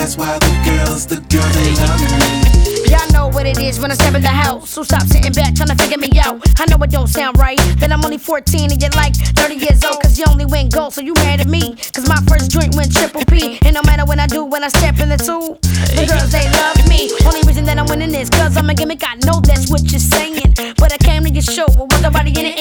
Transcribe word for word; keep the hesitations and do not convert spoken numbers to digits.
That's why the girls, the girls, they love me. Y'all know what it is when I step in the house. So stop sitting back trying to figure me out. I know it don't sound right that I'm only fourteen and you're like thirty years old. Cause you only went gold, so you mad at me. Cause my first drink went triple P. And no matter when I do, when I step in the tube, the girls, they love me. Only reason that I'm winning is cause I'm a gimmick. I know that's what you're saying, but I came to your show with nobody in it.